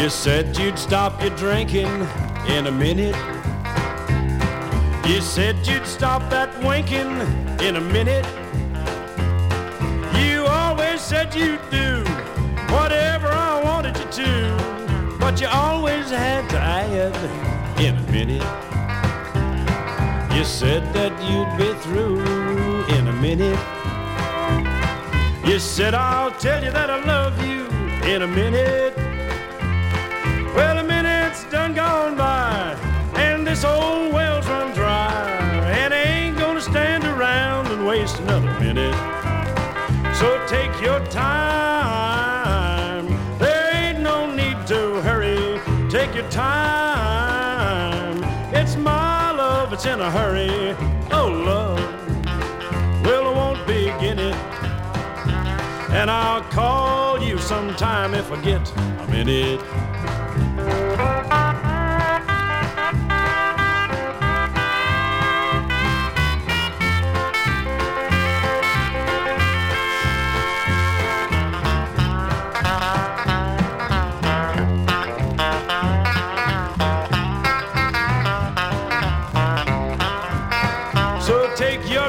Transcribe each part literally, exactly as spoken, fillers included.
You said you'd stop your drinking in a minute. You said you'd stop that winking in a minute. You always said you'd do whatever I wanted you to, but you always had to add in a minute. You said that you'd be through in a minute. You said I'll tell you that I love you in a minute. Well, a minute's done gone by, and this old well's run dry, and I ain't gonna stand around and waste another minute. So take your time, there ain't no need to hurry. Take your time, it's my love, it's in a hurry. Oh, love, well, I won't begin it, and I'll call you sometime if I get a minute. So take your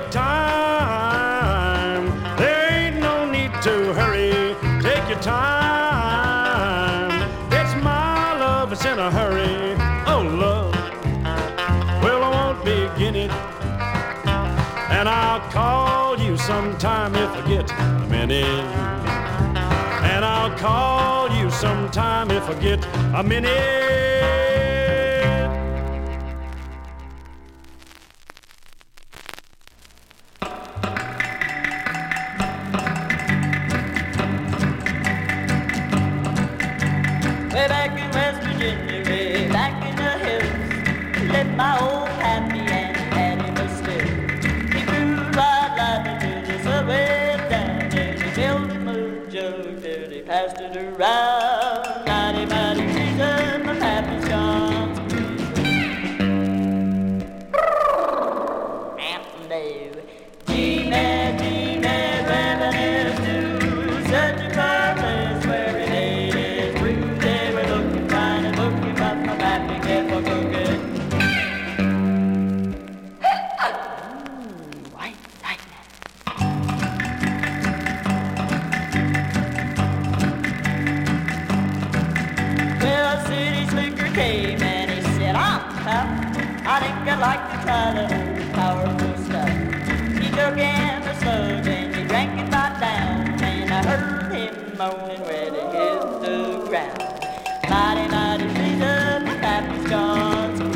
time, there ain't no need to hurry. Take your time, it's my love, it's in a hurry. Oh, love, well, I won't begin it, and I'll call you sometime if I get a minute. And I'll call you sometime if I get a minute. Way back in West Virginia, way back in the hills, lived my old happy and had him a still. He grew right lively till the sun went down, and he filled him a jug till he passed it around. Mighty, mighty reason my happy's gone to Mountain Dew. G-Man, G-Man, revenues due, such a car place where he laid his brew. They were looking fine and looking, but my happy kept on cooking. Mmm, white lightning. Well, a city slicker came and he said, I'm tough. I think I'd like to try the old powerful stuff. He took in the slug and he drank it right down, and I heard him moaning where he hit the ground. Mighty, mighty freezer, my happy's gone to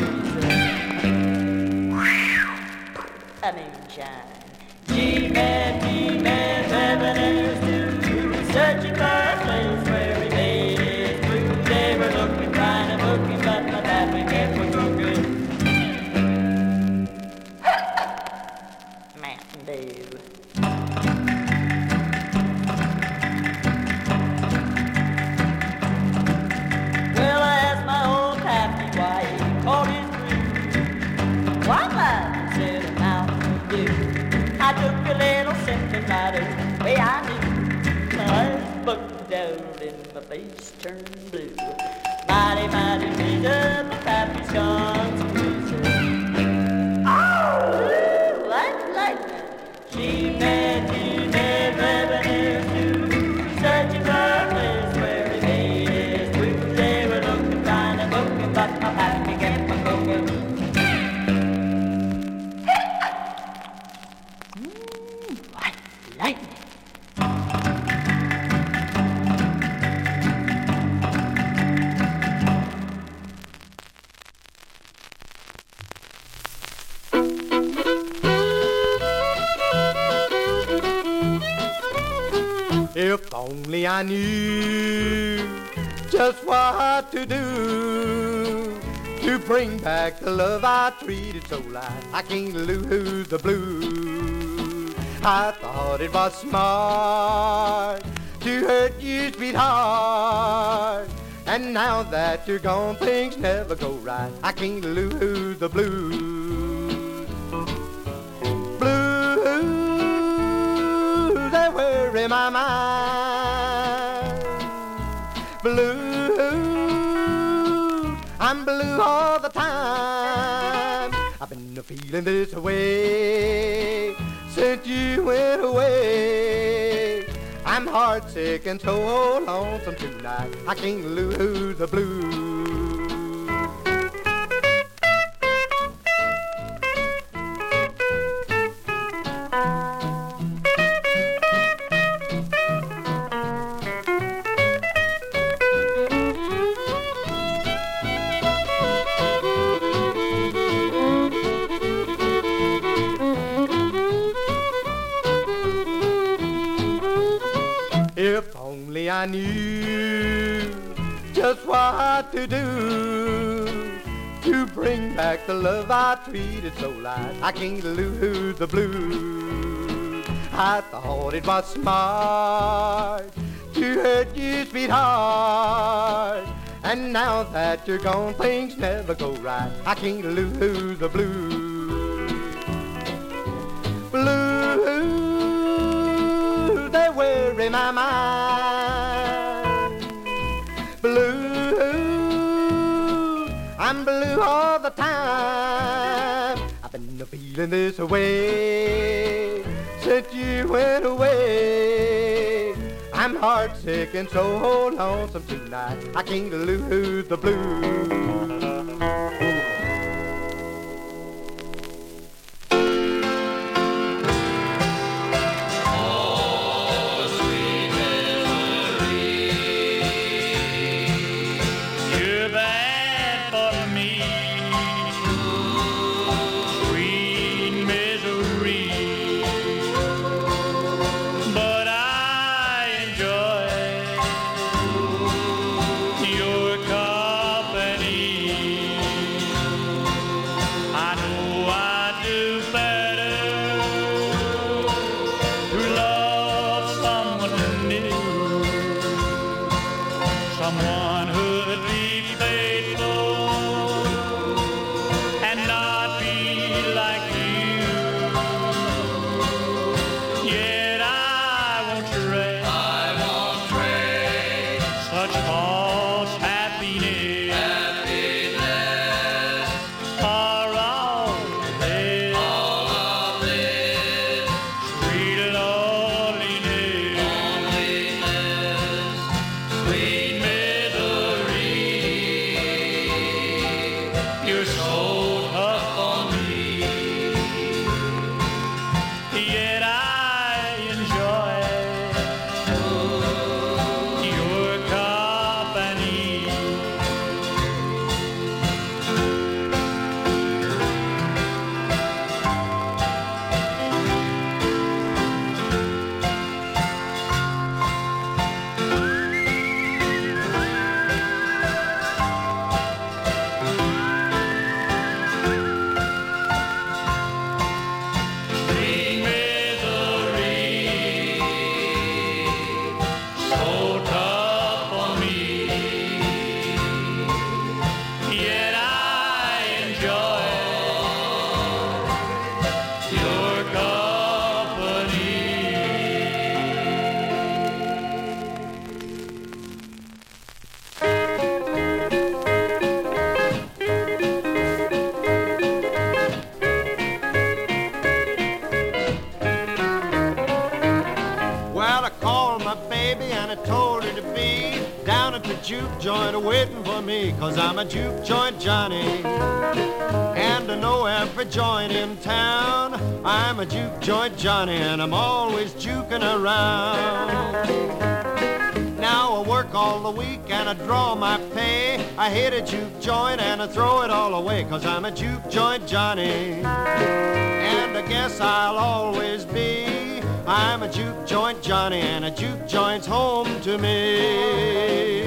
freezer. A moonshine. G-Man, G-Man, revenues due, searching for a place where he made his brew. They were looking, trying and looking, but my happy kept on cooking. Mountain Dew. Well, I asked my old pappy why he called his brew Why not? Said a Mountain Dew. I took a little sip and right away I knew my eyes bugged out and my face turned blue. Mighty, mighty freezer, my pappy's gone to freezer. Oh, like lightning. G-Man, G-Man, revenues due, searching for a place where he made his brew. They were looking, trying and looking, but my pappy kept on cooking. Mmm, white lightning. If only I knew just what to do to bring back the love I treated so light. I can't lose the blues. I thought it was smart to hurt you, sweetheart, and now that you're gone, things never go right. I can't lose the blues. Blues, they worry my mind. Blues, I'm blue all the time. I've been feeling this way since you went away. I'm heartsick and so lonesome tonight. I can't lose the blues. If only I knew just what to do to bring back the love I treated so light. I can't lose the blues. I thought it was smart to hurt you, sweetheart, and now that you're gone, things never go right. I can't lose the blues. Blues, they worry my mind. Blues, I'm blue all the time. I've been feeling this way since you went away. I'm heartsick and so lonesome tonight. I can't lose the blues. Juke joint waiting for me, 'cause I'm a juke joint Johnny, and I know every joint in town. I'm a juke joint Johnny, and I'm always juking around. Now I work all the week and I draw my pay. I hit a juke joint and I throw it all away, 'cause I'm a juke joint Johnny, and I guess I'll always be. I'm a juke joint Johnny, and a juke joint's home to me.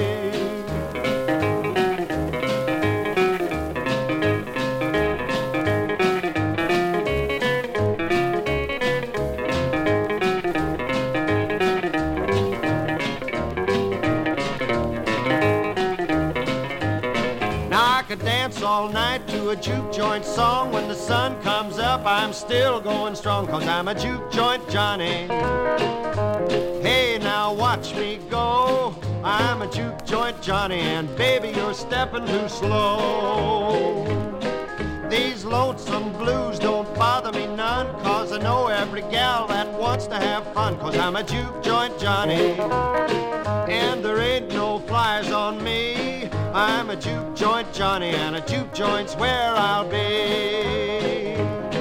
Dance all night to a juke joint song. When the sun comes up, I'm still going strong, 'cause I'm a juke joint Johnny. Hey, now watch me go. I'm a juke joint Johnny, and baby, you're stepping too slow. These lonesome blues don't bother me none, 'cause I know every gal that wants to have fun, 'cause I'm a juke joint Johnny, and there ain't no flies on me. I'm a juke joint Johnny, and a juke joint's where I'll be.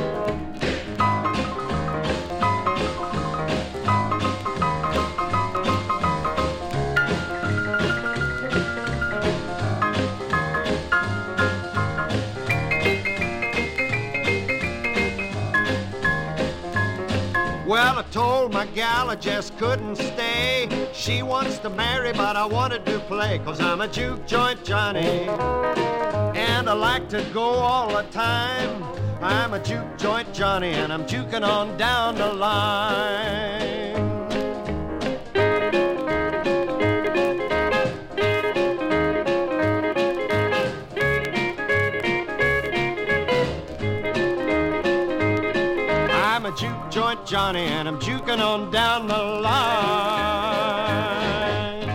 Well, I told my gal I just couldn't stay. She wants to marry, but I wanted to play, 'cause I'm a juke joint Johnny, and I like to go all the time. I'm a juke joint Johnny, and I'm juking on down the line. I'm a juke joint Johnny, and I'm juking on down the line.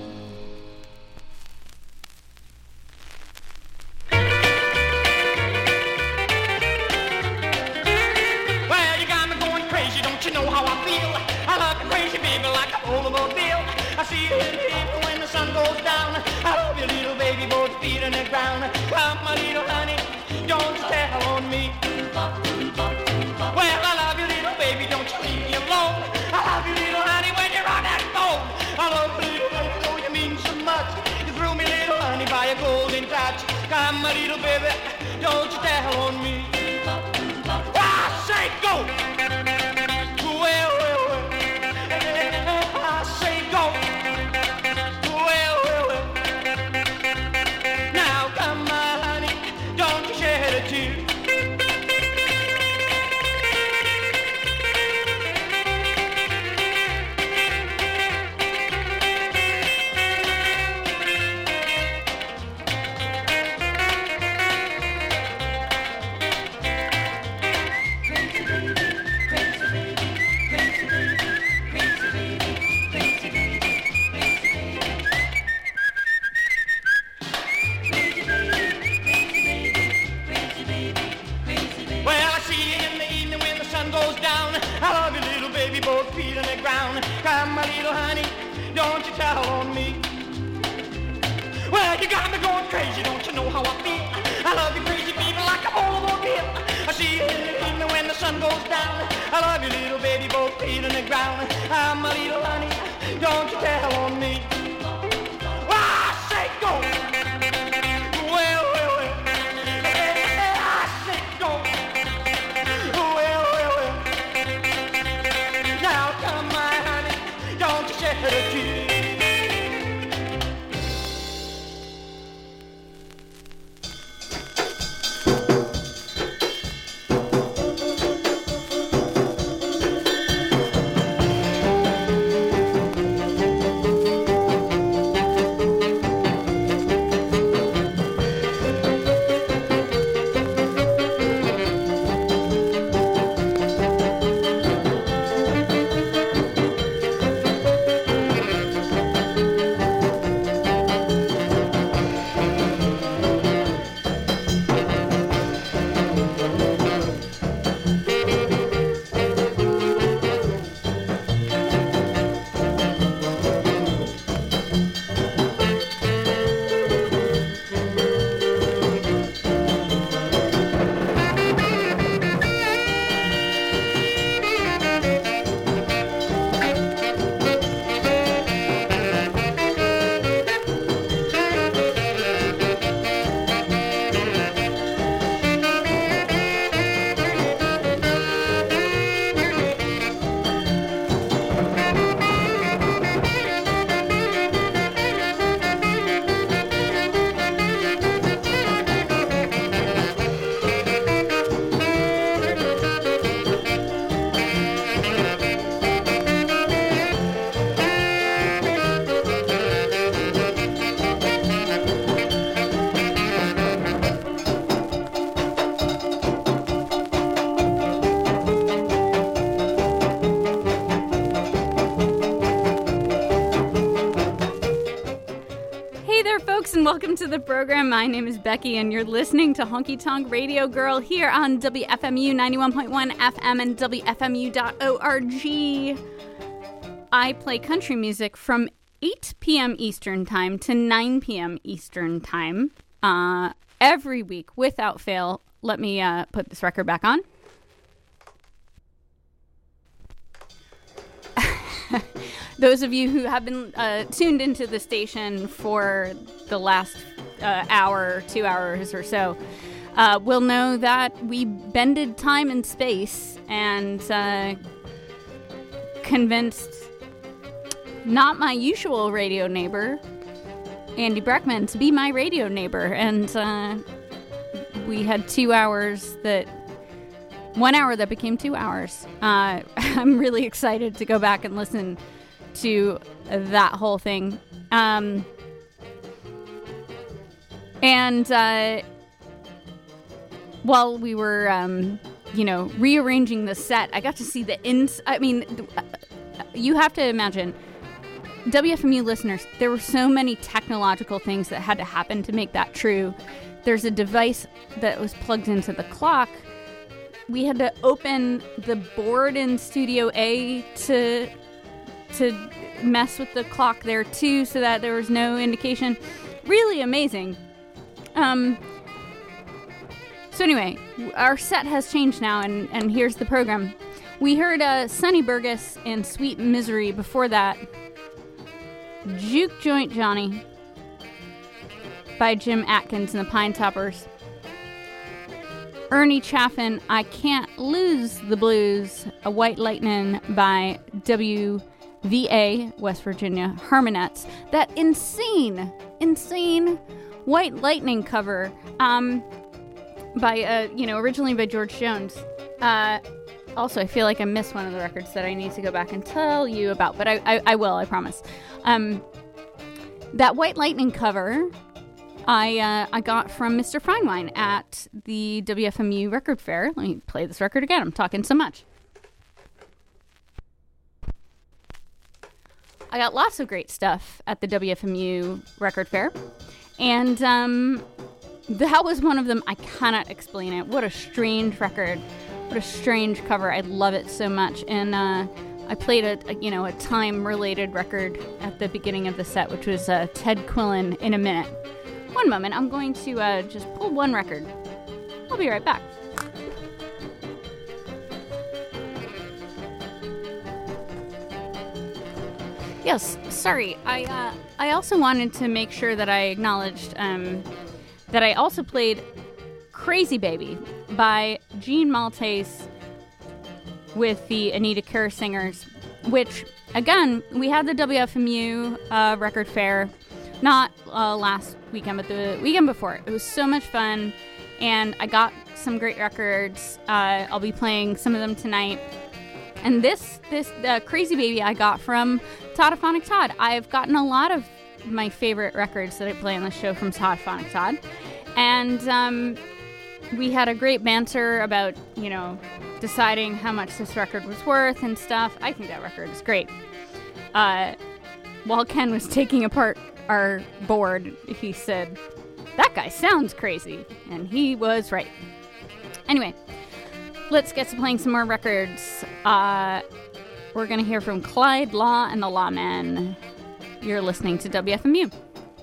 Well, you got me going crazy, don't you know how I feel? I love you crazy, baby, like a automobile. I see you in the evening when the sun goes down. I love you, little baby, both feet on the ground. Come, my little honey, don't you tell on me. Well, I love you, little baby, don't you leave me alone. I love you, little honey, when you're on that phone. I love you, little baby, oh, you mean so much. You threw me, little honey, by a golden touch. Come, my little baby, don't you tell on me. I say go. Well, well, well. I say go. Well, well, well. Now, come, my honey, don't you shed a tear. Come, my little honey, don't you tell on me. Well, you got me going crazy, don't you know how I feel? I love you crazy, baby, like a automobile. I see you in the evening when the sun goes down. I love you, little baby, both feet on the ground. Come, my little honey, don't you tell on me. Well, I say go. Well, well, well. I say go. Well, well, well. Now come, my honey, don't you shed a tear. and welcome to the program. My name is Becky, and you're listening to Honky Tonk Radio Girl here on W F M U ninety-one point one F M and W F M U dot org. I play country music from eight p.m. Eastern Time to nine p.m. Eastern Time uh, every week without fail. Let me uh, put this record back on. Those of you who have been uh, tuned into the station for the last uh, hour, two hours or so, uh, will know that we bended time and space and uh, convinced not my usual radio neighbor, Andy Breckman, to be my radio neighbor. And uh, we had two hours that... One hour that became two hours. Uh, I'm really excited to go back and listen to that whole thing. Um, and uh, while we were, um, you know, rearranging the set, I got to see the ins. I mean, you have to imagine, W F M U listeners, there were so many technological things that had to happen to make that true. There's a device that was plugged into the clock. We had to open the board in Studio A to to mess with the clock there too, so that there was no indication. Really amazing. Um. So anyway, our set has changed now, and, and here's the program. We heard uh, Sonny Burgess in Sweet Misery. Before that, Juke Joint Johnny by Jim Atkins and the Pine Toppers. Ernie Chaffin, I Can't Lose the Blues, a White Lightning by W V A, West Virginia, Harmonettes. That insane, insane White Lightning cover, um, by, uh, you know, originally by George Jones. Uh, also, I feel like I missed one of the records that I need to go back and tell you about, but I, I, I will, I promise. Um, that White Lightning cover... I uh, I got from Mister Feinwein at the W F M U Record Fair. Let me play this record again. I'm talking so much. I got lots of great stuff at the W F M U Record Fair. And um, that was one of them. I cannot explain it. What a strange record. What a strange cover. I love it so much. And uh, I played a, a, you know, a time-related record at the beginning of the set, which was uh, Ted Quillen, In a Minute. One moment, I'm going to uh, just pull one record. I'll be right back. Yes, sorry. I uh, I also wanted to make sure that I acknowledged um, that I also played Crazy Baby by Gene Maltese with the Anita Kerr Singers, which, again, we had the W F M U uh, Record Fair. Not uh, last weekend, but the weekend before. It was so much fun, and I got some great records. Uh, I'll be playing some of them tonight. And this, this uh, Crazy Baby I got from Toddophonic Todd. I've gotten a lot of my favorite records that I play on the show from Toddophonic Todd. And um, we had a great banter about, you know, deciding how much this record was worth and stuff. I think that record is great. Uh, while Ken was taking apart our board, he said, "That guy sounds crazy," and he was right. Anyway, let's get to playing some more records. Uh, we're gonna hear from Clyde Law and the Lawmen. You're listening to W F M U.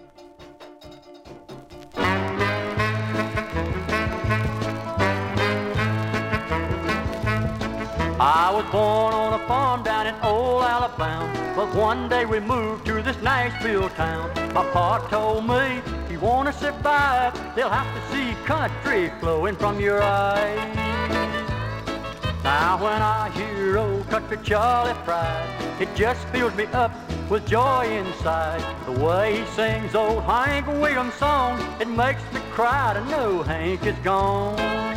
I was born on a farm down in old Alabama, but one day we moved to this Nashville town. My pa told me, if you want to survive, they'll have to see country flowing from your eyes. Now when I hear old country Charlie Pride, it just fills me up with joy inside. The way he sings old Hank Williams' song, it makes me cry to know Hank is gone.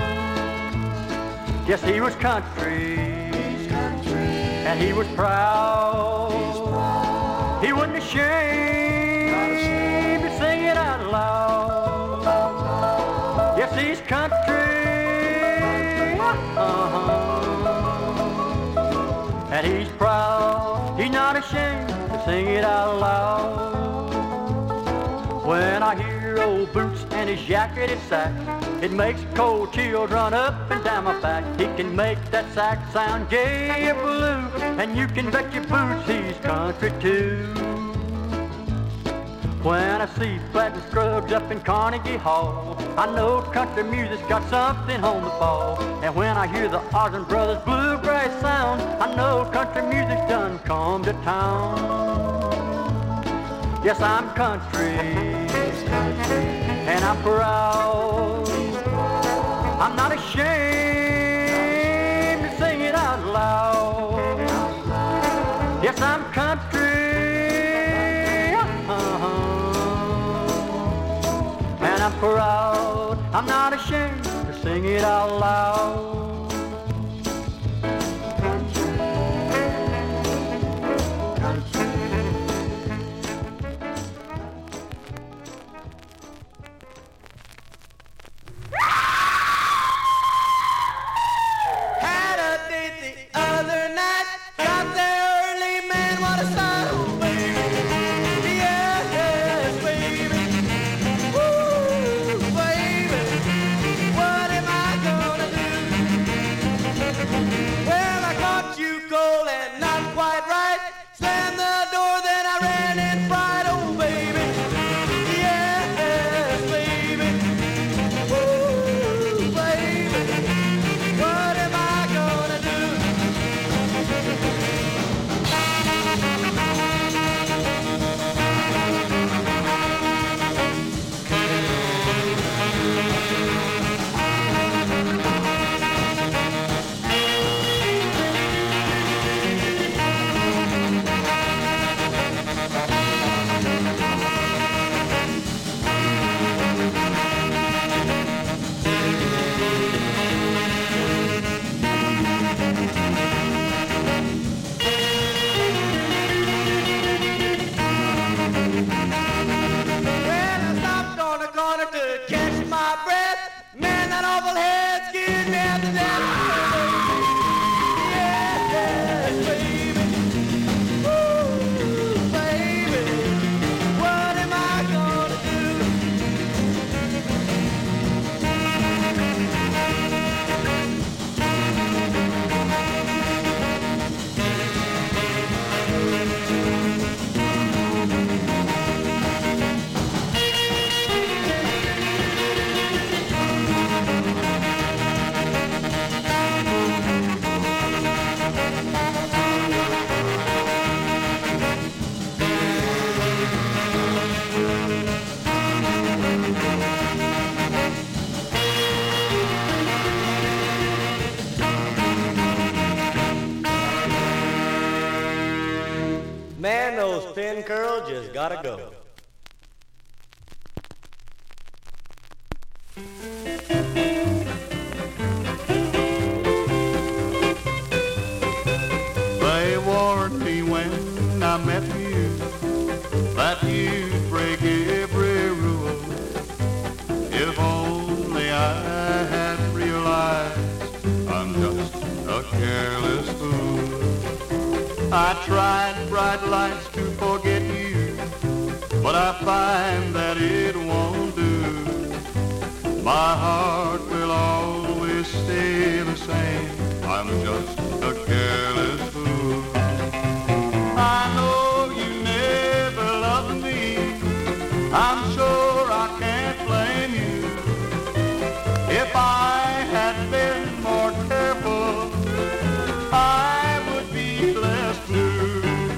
Yes, he was country, country. And he was proud. proud. He wasn't ashamed, ashamed to sing it out loud. loud. Yes, he's country, uh-huh. And he's proud, he's not ashamed to sing it out loud. When I hear old boots and his jacketed sack. It makes cold chills run up and down my back. He can make that sack sound gay or blue, and you can bet your boots he's country too. When I see Flat and Scruggs up in Carnegie Hall, I know country music's got something on the ball. And when I hear the Osmond Brothers bluegrass sound, I know country music's done come to town. Yes, I'm country, and I'm proud. I'm not ashamed to sing it out loud. Yes, I'm country. I'm proud, I'm not ashamed to sing it out loud. Had a date the other night, got there early, man, what a sight, oh baby. Yes, yes, baby. Well, I caught you cold and not quite right. Slammed the door, then I ran in fright. Oh, baby, yes, baby. Ooh, baby, what am I gonna do? Man, those thin curls just gotta go. They warned me when I met you that you'd break every rule. If only I had realized I'm just a careless fool. I tried bright lights to forget you, but I find that it won't do. My heart will always stay the same. I'm just a careless fool. I know you never loved me. I'm sure I can't blame you. If I had been more careful, I would be less blue.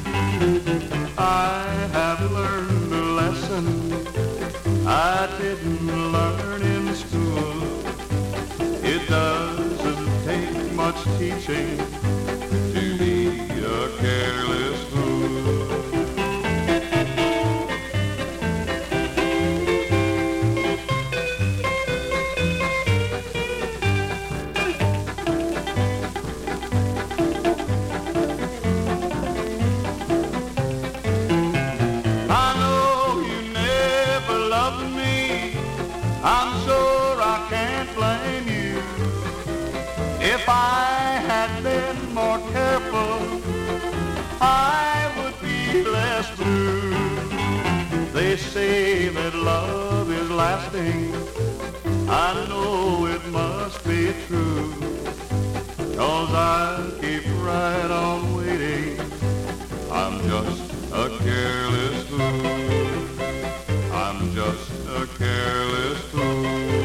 I have learned a lesson I didn't learn in school. It doesn't take much teaching to be a careless fool. I'm sure I can't blame you. If I had been more careful, I would be less blue. They say that love is everlasting. I know it must be true, 'cause I keep right on waiting. I'm just a careless fool. I'm just a careless fool.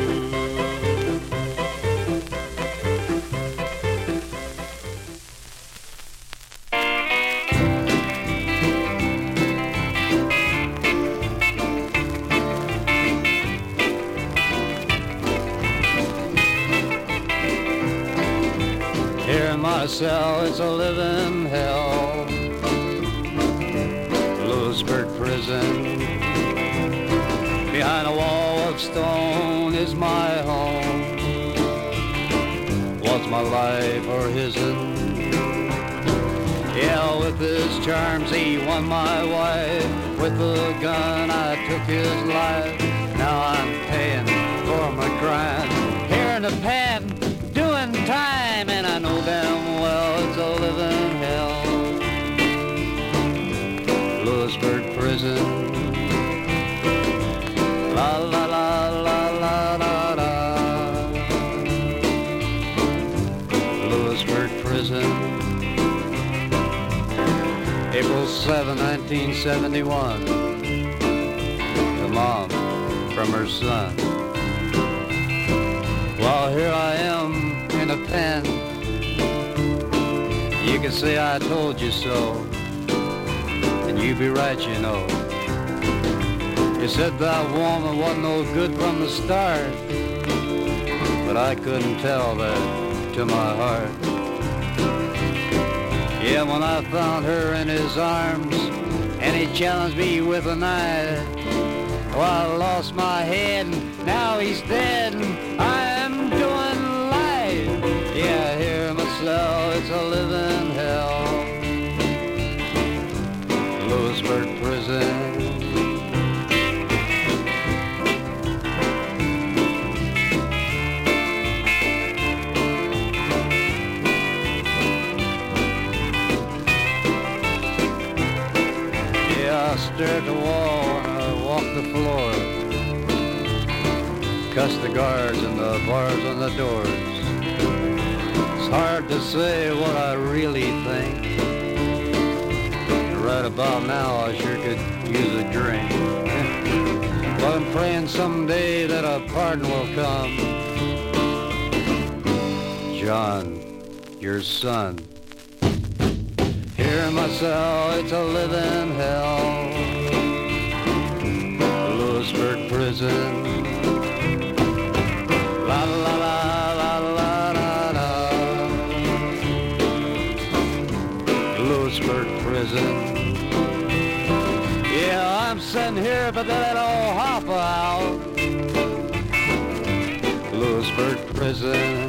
Here in my cell, it's a living hell. Lewisburg prison. Behind a wall of stone is my home. Was my life or his'n? Yeah, with his charms he won my wife. With a gun I took his life. Now I'm paying for my crime. Here in the pen, doing time, and I know damn well it's a living hell. Lewisburg prison. La la la la la la la. Lewisburg prison. April seventh, nineteen seventy-one. The mom from her son. Well, here I am in a pen. You can say I told you so, and you be right, you know. You said that woman wasn't no good from the start, but I couldn't tell that to my heart. Yeah, when I found her in his arms, and he challenged me with a knife, well, I lost my head, and now he's dead, and I'm doing life. Yeah, here in my cell, it's a living hell. Lewisburg prison. I stare at the wall and I walk the floor, cuss the guards and the bars on the doors. It's hard to say what I really think. Right about now I sure could use a drink. But I'm praying someday that a pardon will come. John, your son. Here in my cell, it's a living hell. Lewisburg prison. La la la la la la la. Lewisburg prison. Yeah, I'm sitting here, but that old hopper out. Lewisburg prison.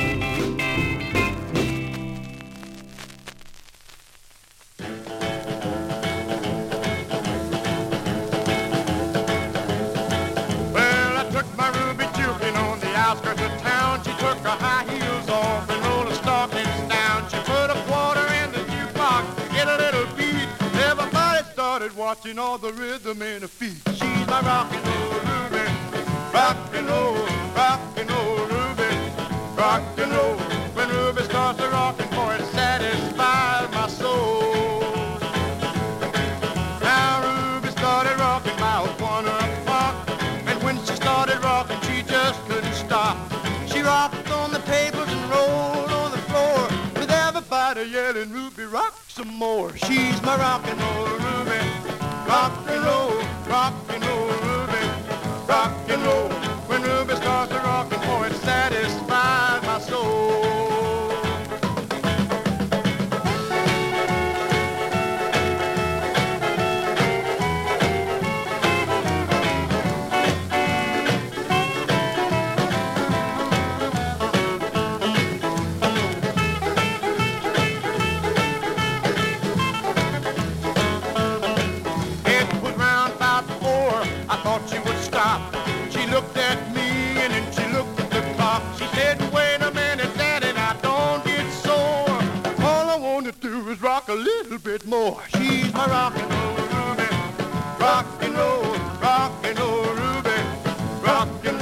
Watching all the rhythm in her feet. She's my rock and roll Ruby, rock and roll, rock and roll Ruby, rock and roll. When Ruby starts to rockin', boy, it satisfies my soul. Now Ruby started rocking about one o'clock, and when she started rocking, she just couldn't stop. She rocked on the tables and rolled on the floor, with everybody yelling, Ruby, rock some more. She's my rock and roll Ruby. Rock and roll, rock and roll, Ruby, rock and roll. When Ruby starts to rockin', boy, it satisfies my soul. A little bit more. She's my rock and roll Ruby, rock and roll, rock and roll Ruby, rock and roll.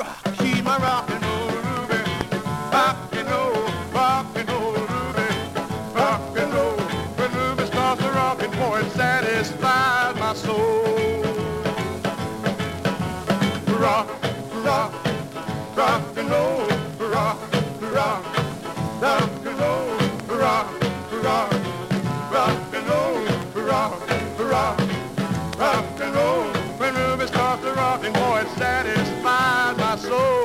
She's my rock and roll Ruby. Rock and roll, rock and roll Ruby. Rock and roll. When Ruby starts to rockin', boy, it satisfies my soul. Rock, rock, rock and roll. Rock, rock, rock and roll. Rock, rock, rock and roll. Rock, rock, rock and roll. When Ruby starts to rockin', boy, it satisfies my soul.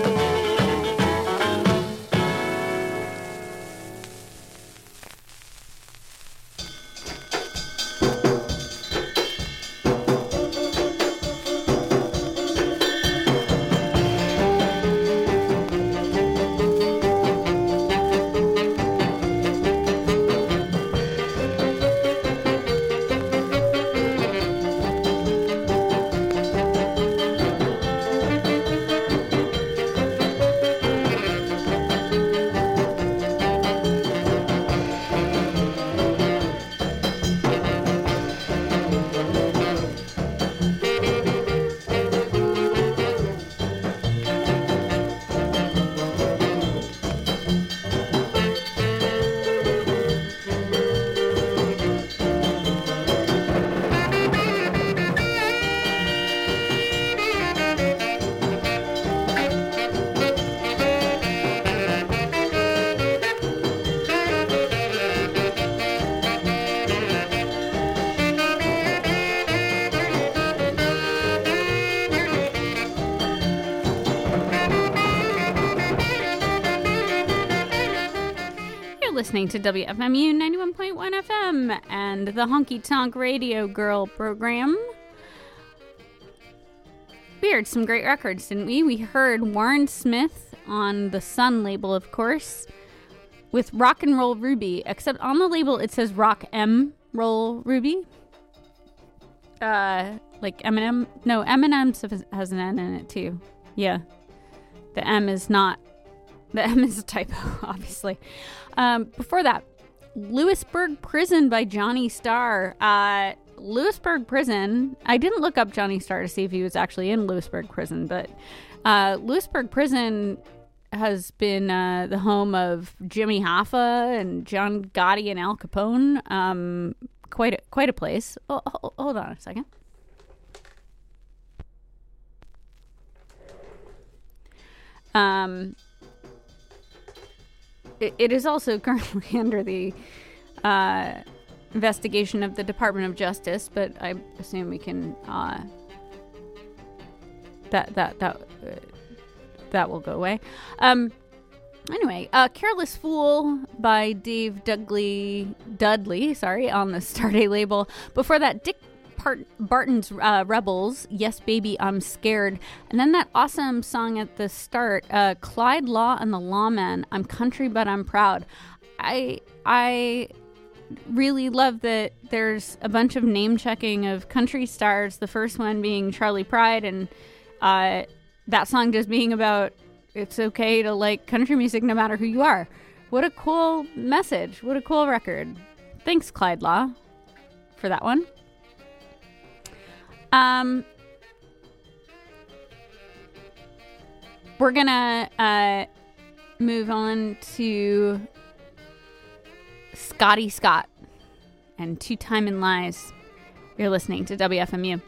Listening to W F M U ninety-one point one F M and the Honky Tonk Radio Girl program. We heard some great records, didn't we? We heard Warren Smith on the Sun label, of course, with Rock and Roll Ruby, except on the label it says Rock M Roll Ruby. Uh, like Eminem. No, Eminem has an N in it too. Yeah. The M is not. The M is a typo, obviously. Um, before that, Lewisburg Prison by Johnny Starr. Uh, Lewisburg Prison, I didn't look up Johnny Starr to see if he was actually in Lewisburg Prison, but uh, Lewisburg Prison has been uh, the home of Jimmy Hoffa and John Gotti and Al Capone. Um, quite, a, quite a place. Oh, hold on a second. Um... It is also currently under the uh, investigation of the Department of Justice, but I assume we can uh, that that that uh, that will go away. Um, anyway, uh, "Careless Fool" by Dave Dudley, Dudley, sorry, on the Starday label. Before that, Dick Part- Barton's uh, Rebels, "Yes Baby, I'm Scared," and then that awesome song at the start, uh, Clyde Law and the Lawmen, "I'm Country But I'm Proud." I I really love that there's a bunch of name checking of country stars. The first one being Charlie Pride, and uh, that song just being about it's okay to like country music no matter who you are. What a cool message! What a cool record. Thanks, Clyde Law, for that one. Um, we're gonna uh, move on to Scotty Scott and Two Timin' Lies. You're listening to W F M U.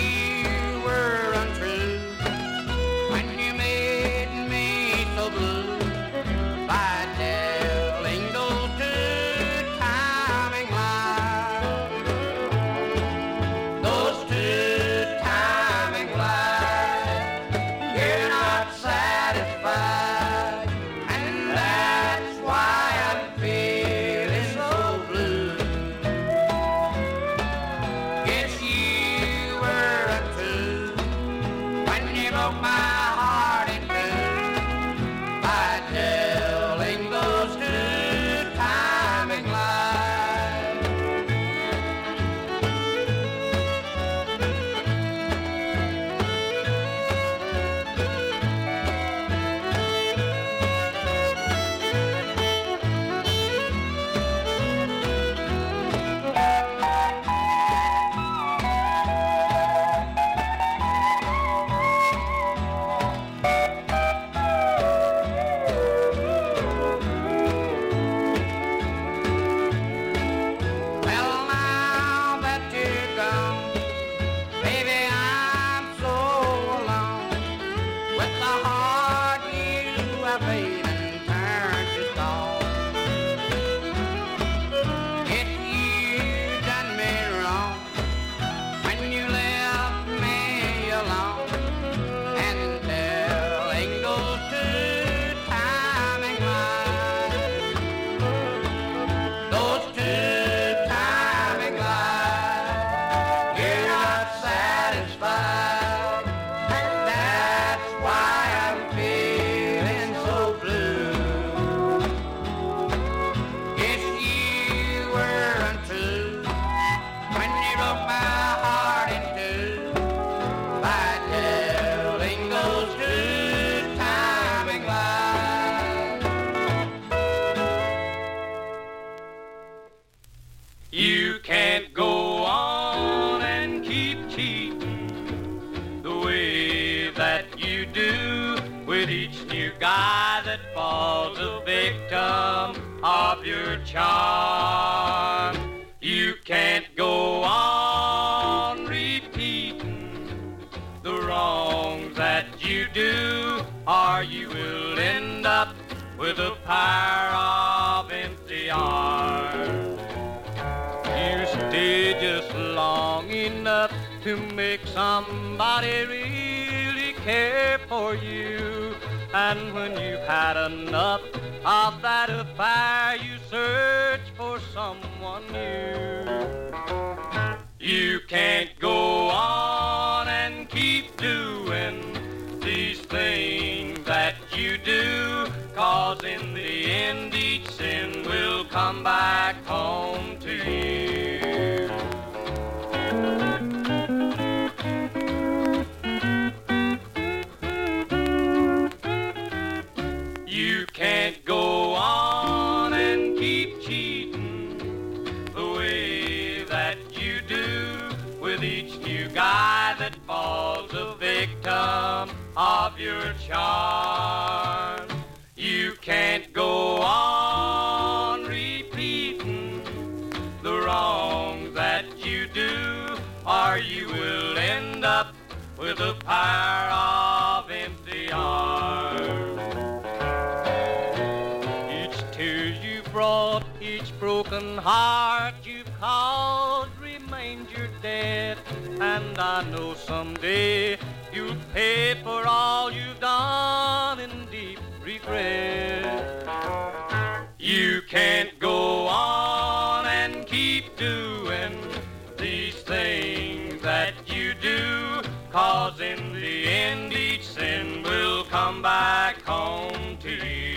Blue. your charm. You can't go on repeating the wrongs that you do, or you will end up with a pair of empty arms. You stay just long enough to make somebody really care for you. And when you've had enough of that affair, you search for someone new. You can't go on and keep doing these things that you do, 'cause in the end each sin will come back home to you. You can't go on and keep cheating the way that you do with each new guy that falls a victim of your charm. You can't go on repeating the wrongs that you do, or you will end up with a pair of empty arms. Brought each broken heart you've caused remains your debt, and I know someday you'll pay for all you've done in deep regret. You can't go on and keep doing these things that you do, 'cause in the end each sin will come back home to you.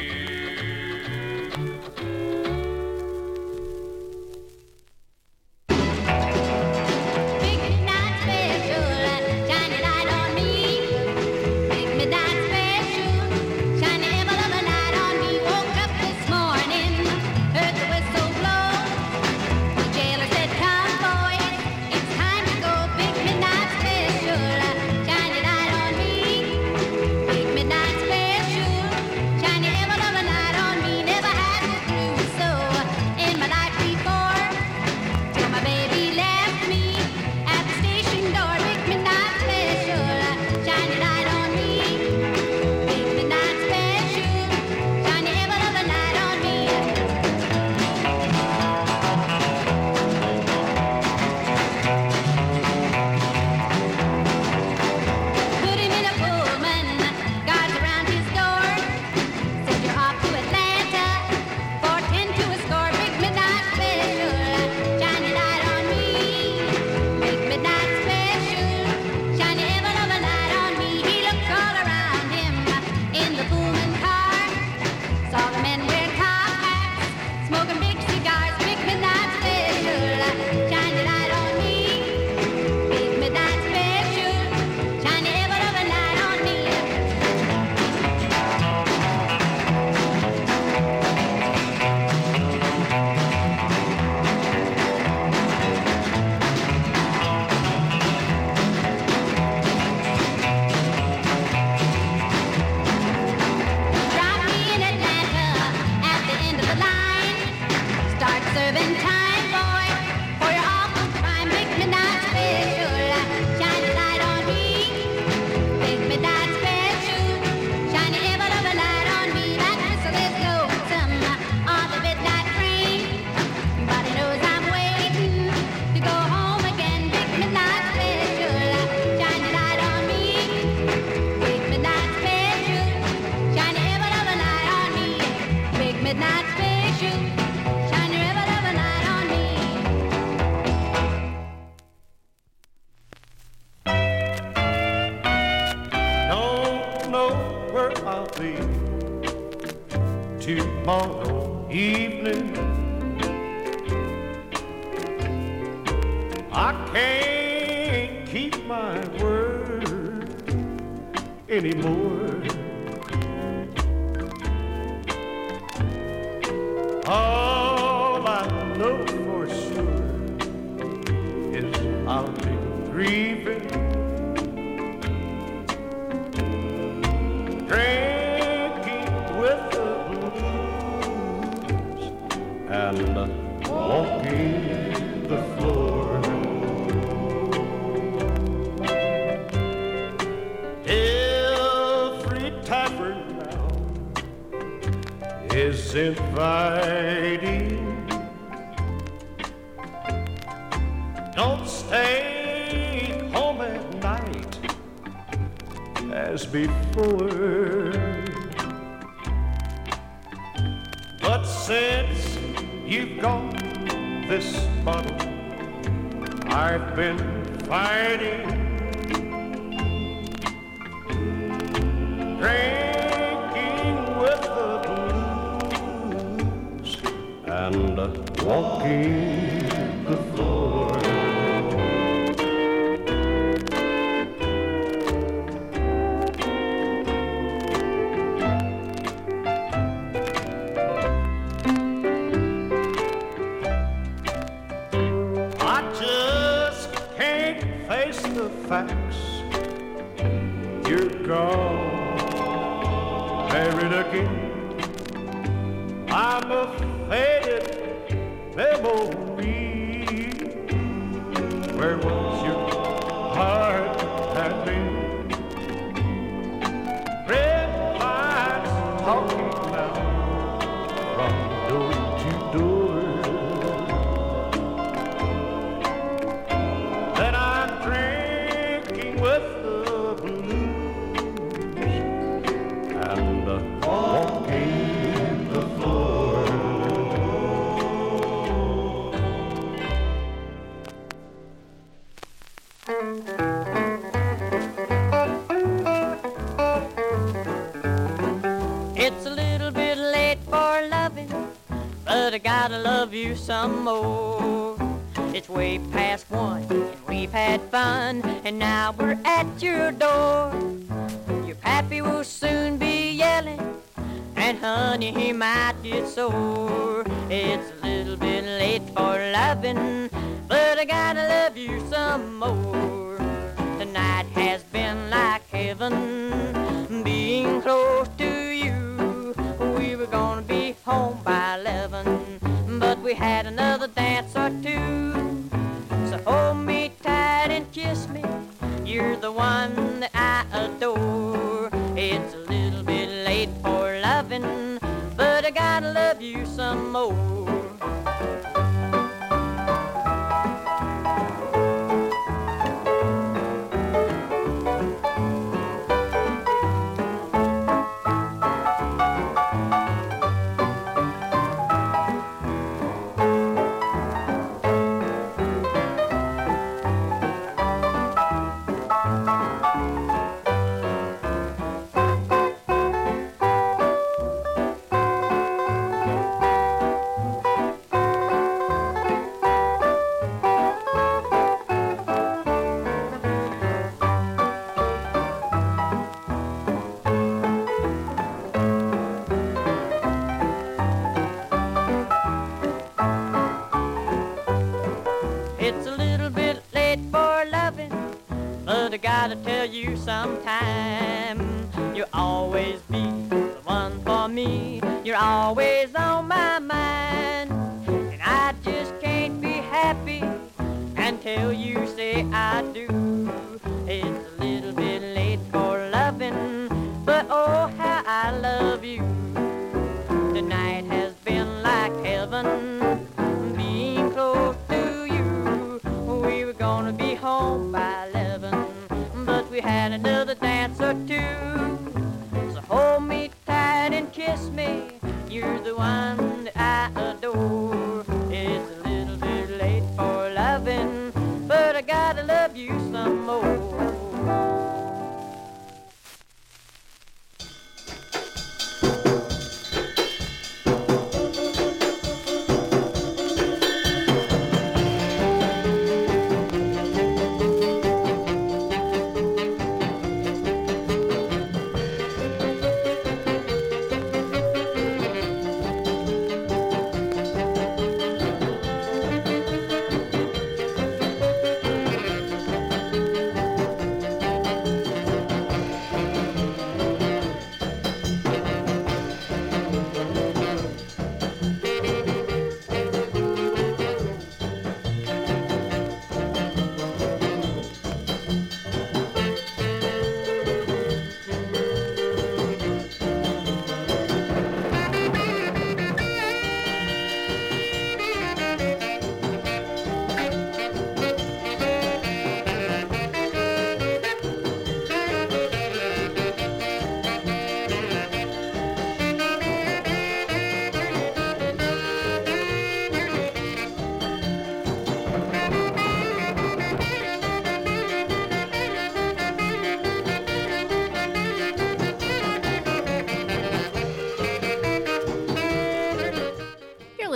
Tomorrow evening, I can't keep my word anymore. All I know for sure is I'll be grieving, drinking with the blues walking the floor. Every tavern now is inviting. Don't stay home at night as before. But since you've got this bottle, I've been fighting, drinking with the blues and walking the floor. Facts, you're gone, married again. I'm a faded memory. Where was your heart had been? Red lights talking now from door to door. Then I'm drinking with the blues and uh, walking the floor. It's a little bit late for loving, but I gotta love you some more. It's way past one, and we've had fun, and now we're at your door. Your pappy will soon be yelling, and honey, he might get sore. It's a little bit late for loving, but I gotta love you some more. Tonight has been like heaven, being close to you. We were gonna be home by eleven, but we had another dance or two. So hold me tight and kiss me, you're the one that I adore. It's a little bit late for loving, but I gotta love you some more. But I gotta tell you sometime, you'll always be the one for me. You're always on my mind, and I just can't be happy until you say I do. It's a little bit late for loving, but oh how I love you. Tonight has been like heaven, being close to you. We were gonna be home by eleven, but we had another dance or two. So hold me tight and kiss me, you're the one that I adore. It's a little bit late for loving, but I gotta love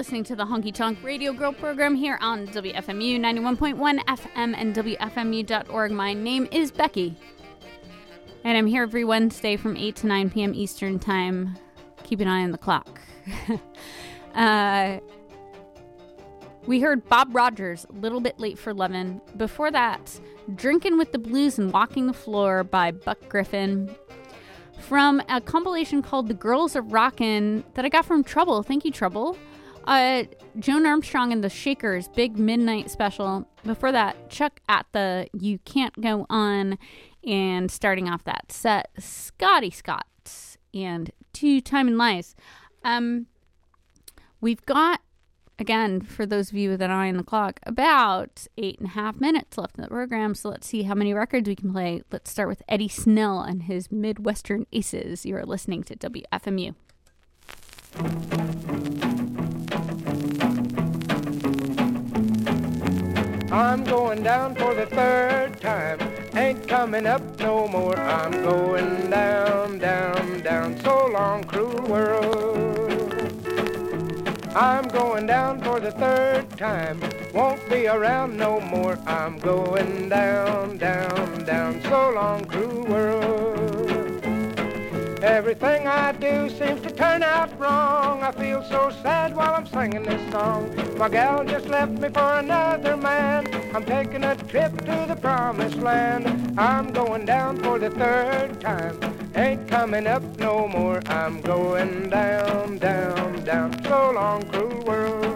listening to the Honky Tonk Radio Girl program here on W F M U ninety-one point one F M and W F M U dot org. My name is Becky, and I'm here every Wednesday from eight to nine p.m. Eastern Time. Keep an eye on the clock. uh, we heard Bob Rogers, A Little Bit Late for Lovin'. Before that, Drinkin' with the Blues and Walking the Floor by Buck Griffin, from a compilation called The Girls Are Rockin' that I got from Trouble. Thank you, Trouble. Uh, Joan Armstrong and the Shakers, Big Midnight Special. Before that, Chuck at the You Can't Go On. And starting off that set, Scotty Scott and Two Timing Lies. Um, we've got, again, for those of you with an eye on the clock, about eight and a half minutes left in the program, so let's see how many records we can play. Let's start with Eddie Snell and his Midwestern Aces. You are listening to W F M U. I'm going down for the third time, ain't coming up no more. I'm going down, down, down, so long, cruel world. I'm going down for the third time, won't be around no more. I'm going down, down, down, so long, cruel world. Everything I do seems to turn out wrong. I feel so sad while I'm singing this song. My gal just left me for another man. I'm taking a trip to the promised land. I'm going down for the third time, ain't coming up no more. I'm going down, down, down, so long, cruel world.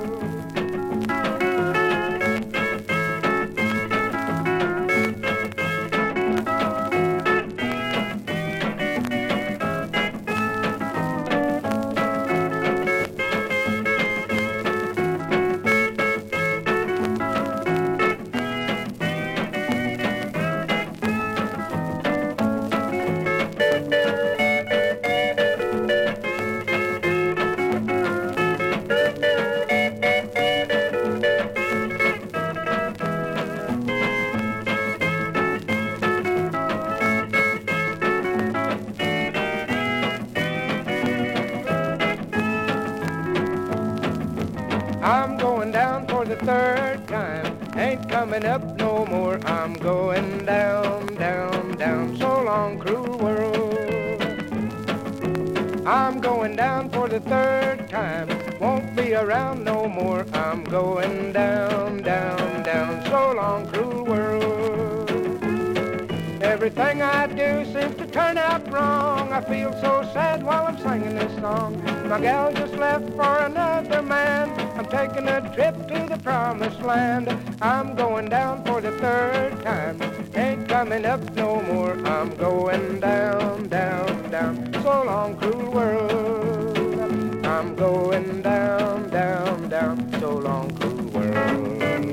Third time, ain't coming up no more. I'm going down, down, down, so long, cruel world. I'm going down for the third time, won't be around no more. I'm going down, down, down, so long, cruel world. Everything I do seems to turn out wrong. I feel so sad while I'm singing this song. My gal just left for another man. I'm taking a trip to the promised land. I'm going down for the third time, ain't coming up no more. I'm going down, down, down, so long, cruel world. I'm going down, down, down, so long, cruel world.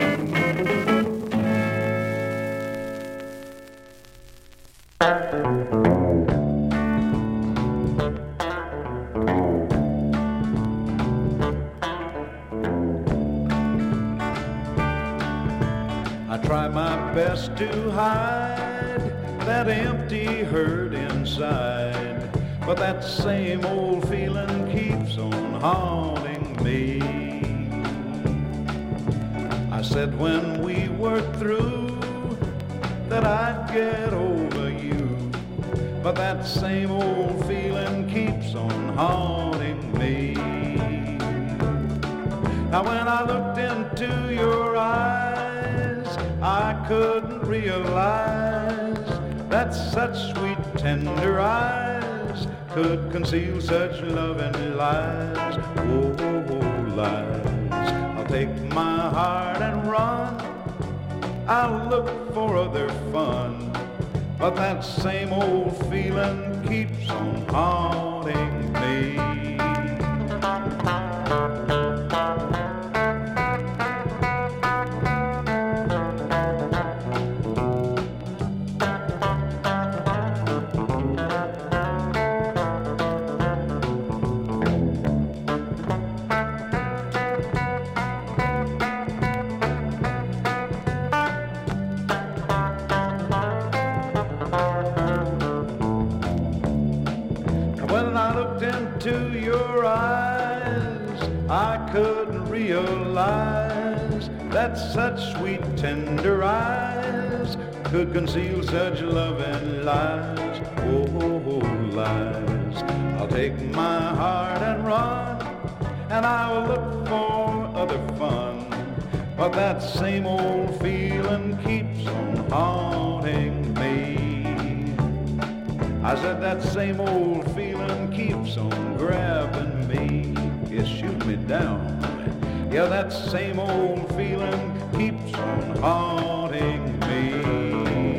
I try my best to hide that empty hurt inside, but that same old feeling keeps on haunting me. I said when we were through that I'd get over you, but that same old feeling keeps on haunting me. Now when I looked into your eyes, I couldn't realize that such sweet, tender eyes could conceal such loving lies. Oh, oh, oh, lies. I'll take my heart and run. I'll look for other fun, but that same old feeling keeps on haunting me. Into your realize that such sweet, tender eyes could conceal such love and lies. Oh, lies. I'll take my heart and run, and I'll look for other fun. But that same old feeling keeps on haunting me. I said that same old feeling keeps on grabbing me. It shoot me down. Yeah, that same old feeling keeps on haunting me.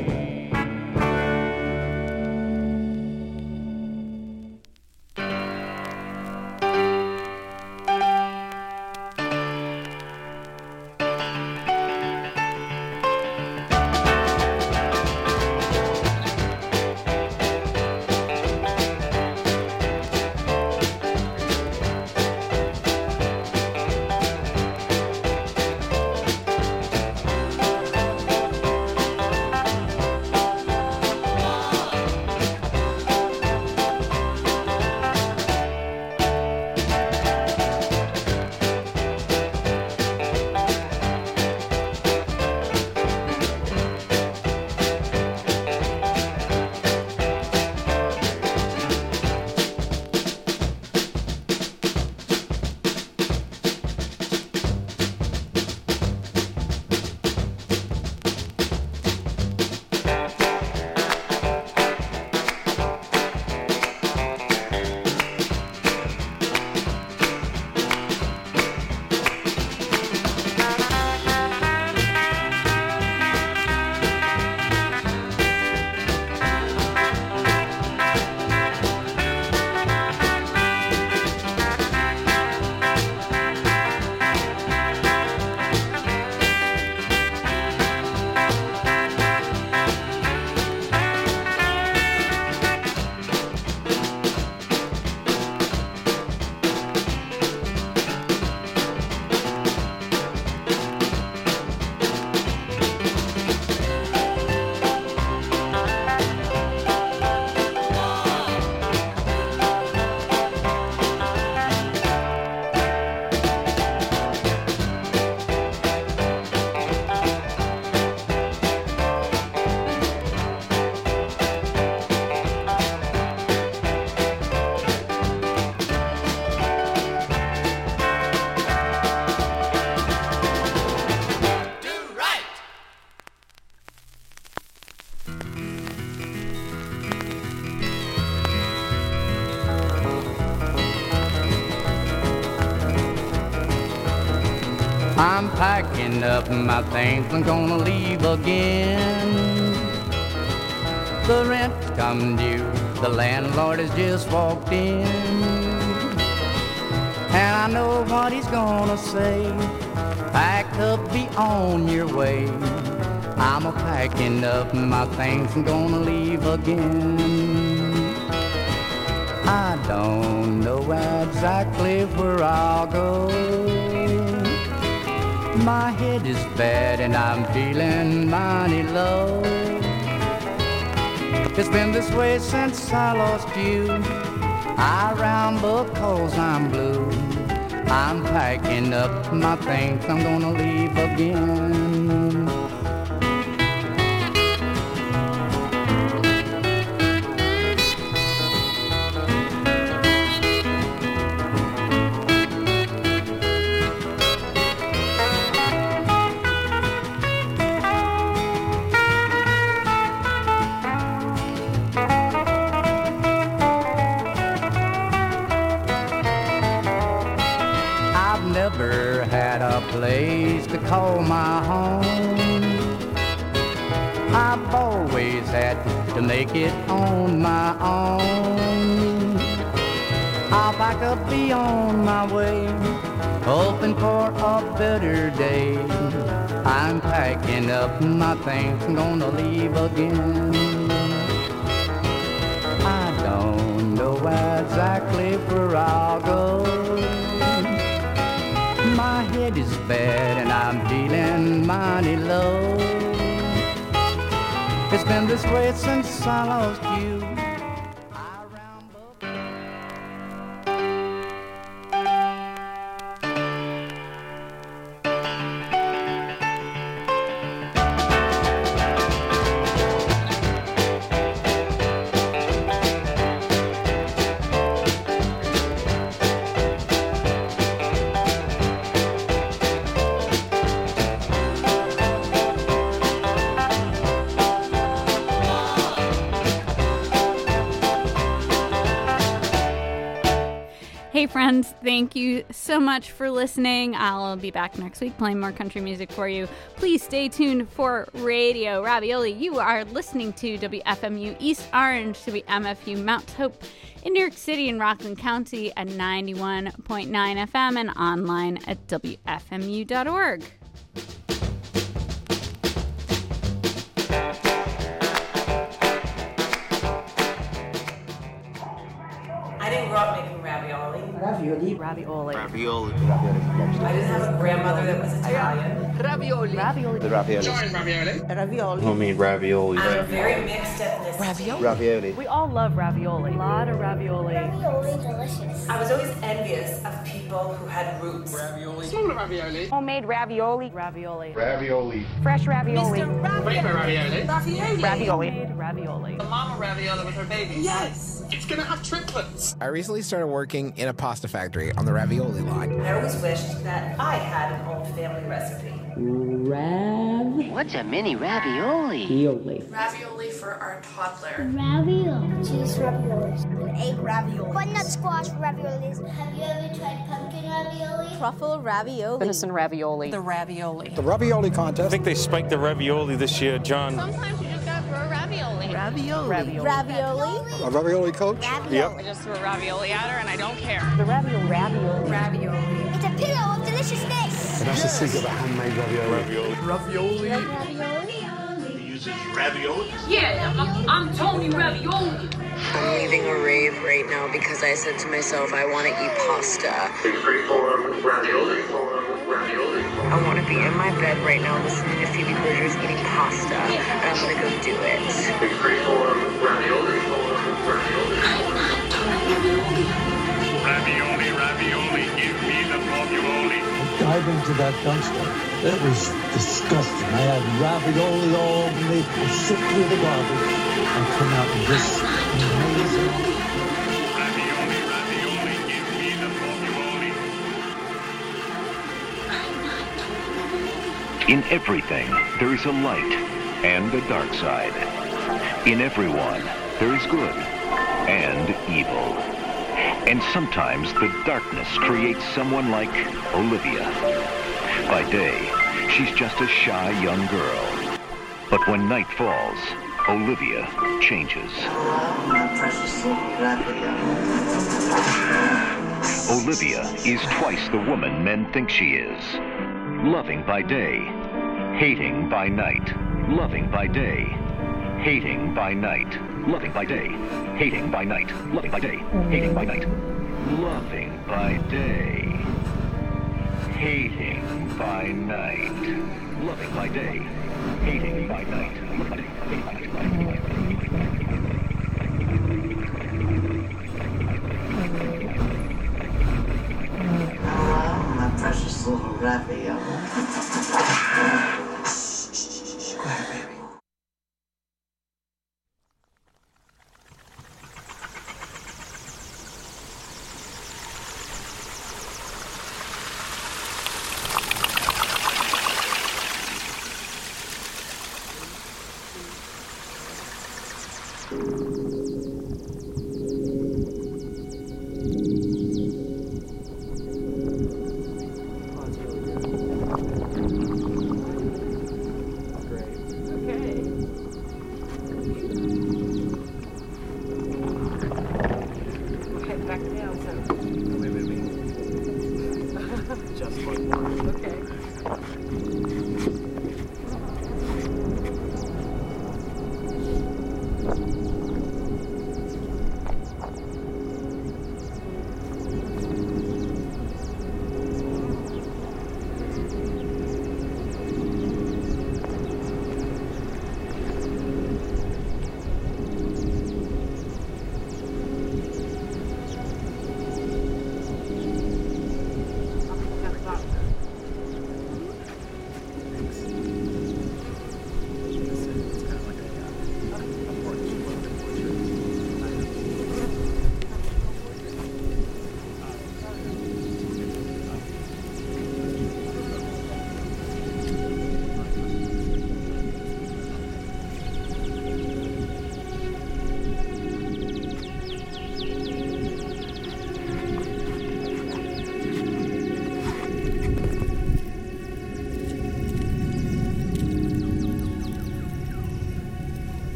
I'm packing up my things, I'm gonna leave again. The rent's come due, the landlord has just walked in. And I know what he's gonna say, pack up, be on your way. I'm a packing up my things, I'm gonna leave again. I don't know exactly where I'll go. My head is bad and I'm feeling mighty low. It's been this way since I lost you. I ramble 'cause I'm blue. I'm packing up my things, I'm gonna leave again. Never had a place to call my home. I've always had to make it on my own. I'll pack up, be on my way, hoping for a better day. I'm packing up my things, I'm gonna leave again. I don't know exactly where I'll go. My head is bad and I'm feeling mighty low. It's been this way since I lost you. Hey friends, thank you so much for listening. I'll be back next week playing more country music for you. Please stay tuned for Radio Ravioli. You are listening to W F M U East Orange, W M F U Mount Hope in New York City and Rockland County at ninety-one point nine F M and online at W F M U dot org. I didn't grow up making ravioli. Ravioli. Ravioli. Ravioli. I didn't have a grandmother that was Italian. Ravioli. Ravioli. The ravioli. Giant ravioli. Ravioli. Homemade ravioli. I'm very mixed ethnicity. Ravioli. Ravioli. We all love ravioli. A lot of ravioli. Ravioli delicious. I was always envious of people who had roots. Ravioli. Small ravioli. Homemade ravioli. Ravioli. Ravioli. Fresh ravioli. Mister Ravioli. Ravioli. Ravioli. Ravioli. Ravioli. The mama ravioli with her babies. Yes. It's gonna have triplets. I recently started working in a pasta factory on the ravioli line. I always wished that I had an old family recipe. Rav. What's a mini ravioli? Ravioli. Ravioli for our toddler. Ravioli. Cheese raviolis. Egg ravioli. Butternut squash raviolis. Have you ever tried pumpkin ravioli? Truffle ravioli. Venison ravioli. The ravioli. The ravioli contest. I think they spiked the ravioli this year, John. Sometimes you just gotta throw a ravioli. Ravioli. Ravioli. Ravioli. A ravioli coach? Ravioli. Yep. I just threw a ravioli at her and I don't care. The ravioli. Ravioli. Ravioli. It's a pillow of deliciousness. And I should think of a handmade ravioli. Ravioli. Ravioli. Ravioli. He uses ravioli? Yeah, I'm, I'm Tony Ravioli. I'm leaving a rave right now because I said to myself, I want to eat pasta. Freeform ravioli. Ravioli. I want to be in my bed right now listening to Phoebe Bridgers eating pasta, and I'm going to go do it. Freeform ravioli. Ravioli. Ravioli, ravioli, give me the ravioli. Dive into that dumpster. It was disgusting. I had ravioli all over me. I sift through the garbage and come out with this amazing. Ravioli, ravioli, give me the ravioli. In everything, there is a light and a dark side. In everyone, there is good and evil. And sometimes the darkness creates someone like Olivia. By day, she's just a shy young girl. But when night falls, Olivia changes. Olivia is twice the woman men think she is. Loving by day, hating by night. Loving by day, hating by night. Loving by day, hating by night. Loving by day, hating by night. Loving by day, hating by night. Loving by day, hating by night. Loving by day, hating by night. Ah, my precious little ravioli. Go ahead, baby.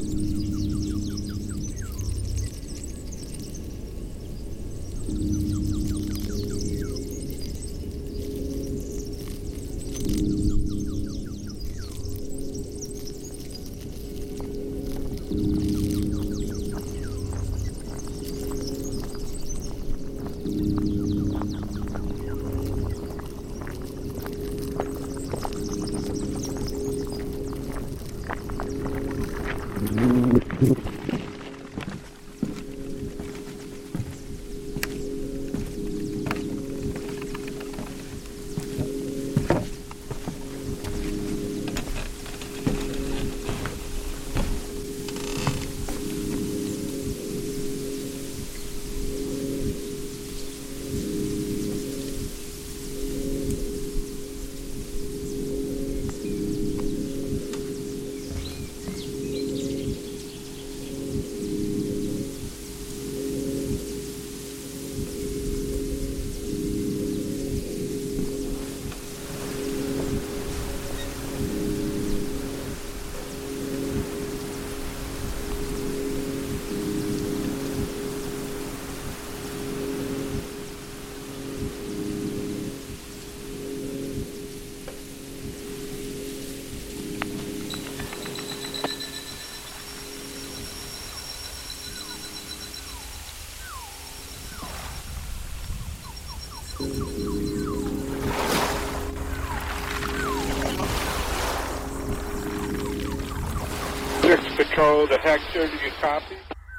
six Patrol to Hector, do you copy?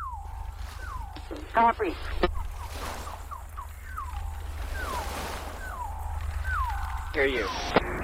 Copy. Hear you.